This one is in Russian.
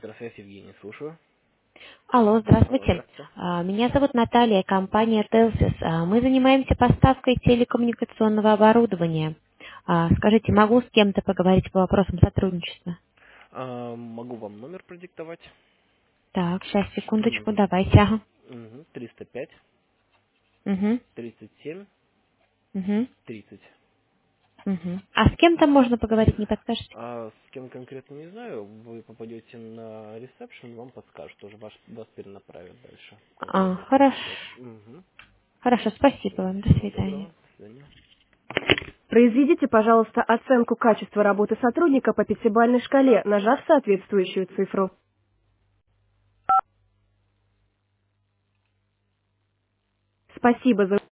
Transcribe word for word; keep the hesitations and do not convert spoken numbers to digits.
Здравствуйте, Евгений, слушаю. Алло, Алло, здравствуйте. здравствуйте. А, Меня зовут Наталья, компания Telsis. А, Мы занимаемся поставкой телекоммуникационного оборудования. А, Скажите, могу с кем-то поговорить по вопросам сотрудничества? А, могу вам номер продиктовать. Так, сейчас, секундочку, Мгм. давайте. Ага. Мгм. триста пять Угу, тридцать семь угу, тридцать. угу. А с кем-то можно поговорить, не подскажете? А с кем конкретно не знаю, вы попадете на ресепшн, вам подскажут, тоже ваш, вас перенаправят дальше. А, Конкретно, с кем хорошо. хотят. Угу. Хорошо, спасибо вам. До Всего свидания. доброго, до свидания. Произведите, пожалуйста, оценку качества работы сотрудника по пятибалльной шкале, нажав соответствующую цифру. Спасибо за